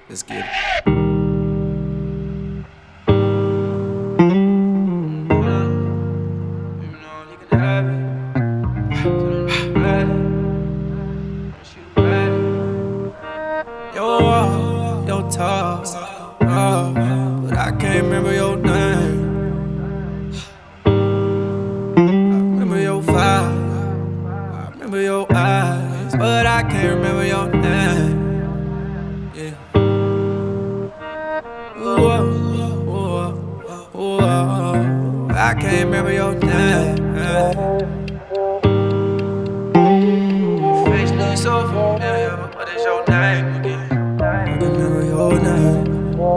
Let's get it. Your talk, but I can't remember your name. I remember your vibe, I remember your eyes, but I can't remember your name. Yeah. I can't remember your name. Face looks so familiar, but what is your name again? I can remember your name.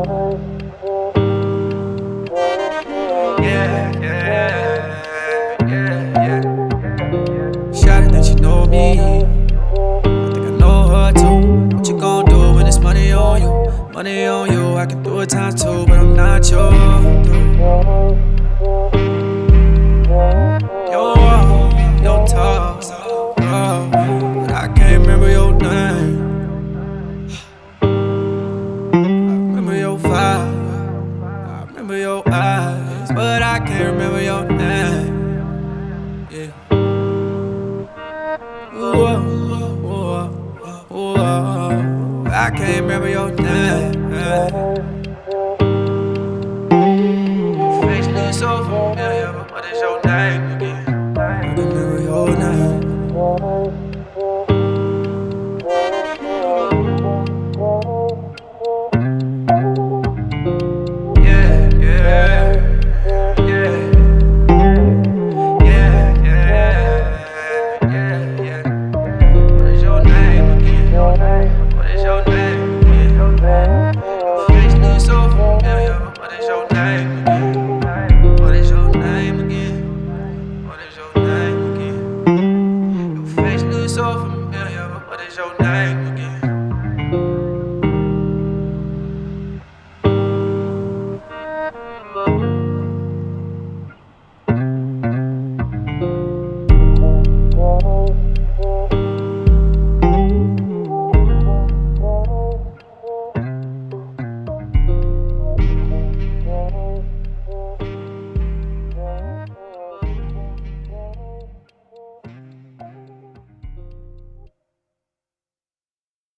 Yeah. Shawty think she know me, I think I know her too. What you gon' do when it's money on you? Money on you, I can do it times two, but I'm not your dude. Your talk, but I can't remember your name. I remember your vibe, I remember your eyes, but I can't remember your name. Yeah. I can't remember your name. Face looks so